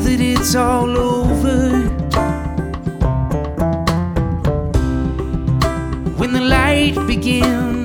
that it's all over. When the light begins